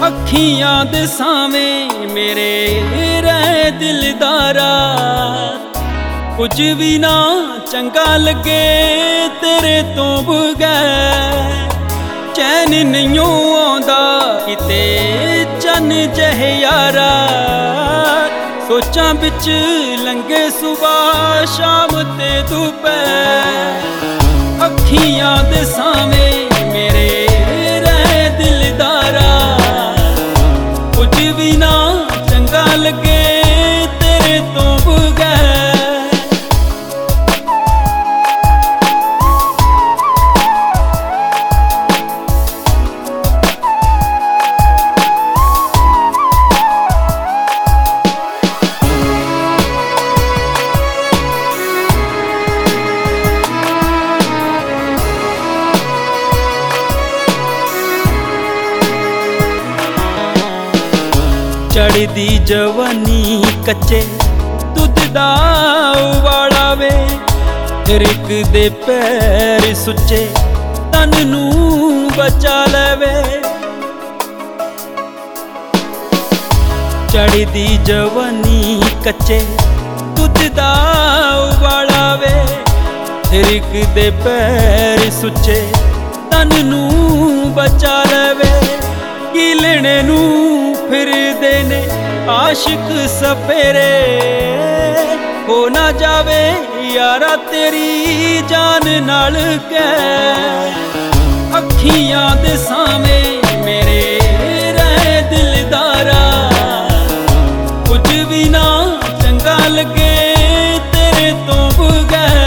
ਅੱਖੀਆਂ ਦੇ ਸਾਵੇਂ ਮੇਰੇ ਰਹਿ ਦਿਲਦਾਰਾ, ਕੁਝ ਵੀ ਨਾ ਚੰਗਾ ਲੱਗੇ ਤੇਰੇ ਤੋਂ ਬਗੈਰ। ਚੈਨ ਨਹੀਂ ਆਉਂਦਾ ਕਿਤੇ ਚੰਨ ਜਿਹੇ ਯਾਰਾ, ਸੋਚਾਂ ਵਿੱਚ ਲੰਘੇ ਸੁਬਾਹ ਸ਼ਾਮ ਤੇ ਦੁਪਹਿਰ। ਅੱਖੀਆਂ ਦੇ ਸਾਵੇਂ ਮੇਰੇ ਰਹਿ ਦਿਲਦਾਰਾ, ਕੁਝ ਵੀ ਨਾ ਚੰਗਾ ਲੱਗੇ ਤੇਰੇ ਤੋਂ ਬਗੈਰ। ਚੜ੍ਹਦੀ ਜਵਾਨੀ ਕੱਚੇ ਦੁੱਧ ਦਾ ਉਬਾਲਾ ਵੇ, ਰਿਕ ਦੇ ਪੈਰ ਸੁੱਚੇ ਤਨ ਨੂੰ ਬਚਾ ਲਵੇ। ਚੜ੍ਹਦੀ ਜਵਾਨੀ ਕੱਚੇ ਦੁੱਧ ਦਾ ਉਬਾਲਾ ਵੇ, ਰਿਕ ਦੇ ਪੈਰ ਸੁੱਚੇ ਤਨ ਨੂੰ ਬਚਾ ਲਵੇ। ਕੀ ਲੈਣੇ ਨੂੰ ਫਿਰਦੇ ਨੇ ਆਸ਼ਿਕ ਸਪੇਰੇ, ਹੋ ਨਾ ਜਾਵੇ ਯਾਰਾ ਤੇਰੀ ਜਾਨ ਨਾਲ ਕਹਿ। ਅੱਖੀਆਂ ਦੇ ਸਾਵੇਂ ਮੇਰੇ ਰਹਿ ਦਿਲਦਾਰਾ, ਕੁਝ ਵੀ ਨਾ ਚੰਗਾ ਲੱਗੇ ਤੇਰੇ ਤੋਂ ਬਗੈਰ।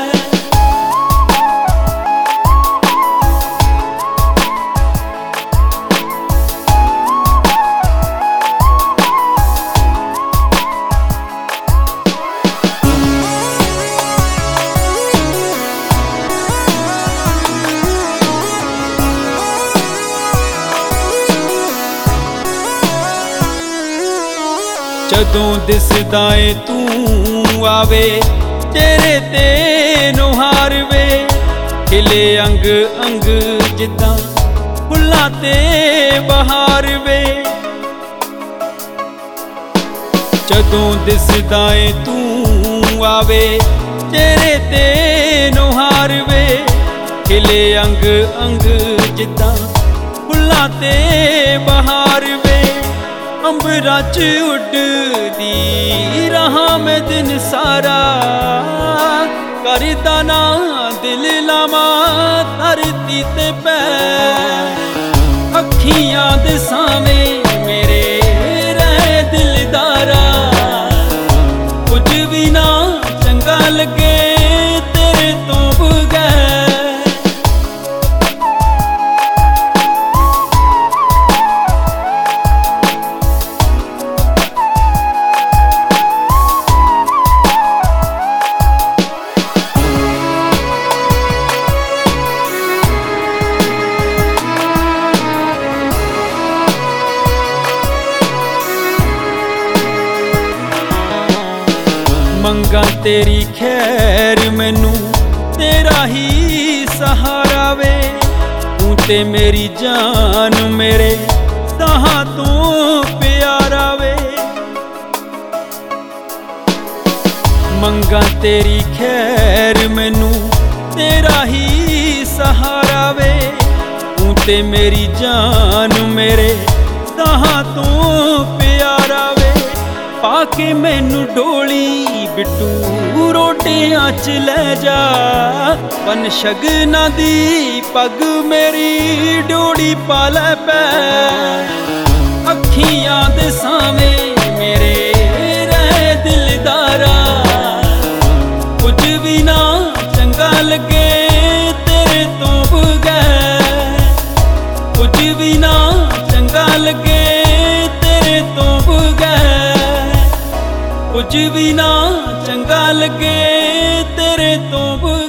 ਜਦੋਂ ਦਿਸਦਾ ਏ ਤੂੰ ਆਵੇ ਤੇਰੇ ਤੇ ਨੁਹਾਰ ਵੇ, ਖਿਲੇ ਅੰਗ ਅੰਗ ਜਿੱਦਾਂ ਫੁੱਲਾਂ ਤੇ ਬਹਾਰ ਵੇ। ਜਦੋਂ ਦਿਸਦਾ ਏ ਤੂੰ ਆਵੇ ਤੇਰੇ ਤੇ ਨੁਹਾਰ ਵੇ, ਖਿਲੇ ਅੰਗ ਅੰਗ ਜਿੱਦਾਂ ਫੁੱਲਾਂ ਤੇ ਬਹਾਰ ਵੇ। ਅੰਬਰਾਂ 'ਚ ਉੱਡਦੀ ਰਹਾਂ ਮੈਂ ਦਿਨ ਸਾਰਾ, ਕਰਦਾ ਨਾ ਦਿਲ ਲਾਵਾਂ ਧਰਤੀ ਤੇ ਪੈਰ। ਅੱਖੀਆਂ ਦੇ ਸਾਵੇਂ ਮੇਰੇ ਰਹਿ ਦਿਲਦਾਰਾ, ਕੁਝ ਵੀ ਨਾ ਚੰਗਾ ਲੱਗੇ ਤੇਰੇ ਤੋਂ ਬਗੈਰ। ਮੰਗਾਂ ਤੇਰੀ ਖੈਰ ਮੈਨੂੰ ਤੇਰਾ ਹੀ ਸਹਾਰਾ ਵੇ, ਤੂੰ ਤੇ ਮੇਰੀ ਜਾਨ ਮੇਰੇ ਸਾਹਾਂ ਤੋਂ ਪਿਆਰਾ ਵੇ। ਮੰਗਾਂ ਤੇਰੀ ਖੈਰ ਮੈਨੂੰ ਤੇਰਾ ਹੀ ਸਹਾਰਾ ਵੇ, ਤੂੰ ਤੇ ਮੇਰੀ ਜਾਨ ਮੇਰੇ ਸਾਹਾਂ ਤੋਂ ਪਿਆਰਾ ਵੇ। ਪਾ ਕੇ ਮੈਨੂੰ ਡੋਲੀ ਬਿੱਟੂ ਰੋਟੀਆਂ 'ਚ ਲੈ ਜਾ, ਬਨ ਸ਼ਗਨਾਂ ਦੀ ਪੱਗ ਮੇਰੀ ਡੋਲੀ ਪਾ ਲੈ ਪੈ। ਅੱਖੀਆਂ ਦੇ ਸਾਵੇਂ ਮੇਰੇ ਰਹਿ ਦਿਲਦਾਰਾ, ਕੁਝ ਵੀ ਨਾ ਚੰਗਾ ਲੱਗੇ ਤੇਰੇ ਤੋਂ ਬਗੈਰ। ਕੁਝ ਵੀ ਨਾ ਚੰਗਾ ਲੱਗੇ ਤੇਰੇ ਤੋਂ ਬਗੈਰ। ਕੁਝ ਵੀ ਨਾ ਚੰਗਾ ਲੱਗੇ ਤੇਰੇ ਤੋਂ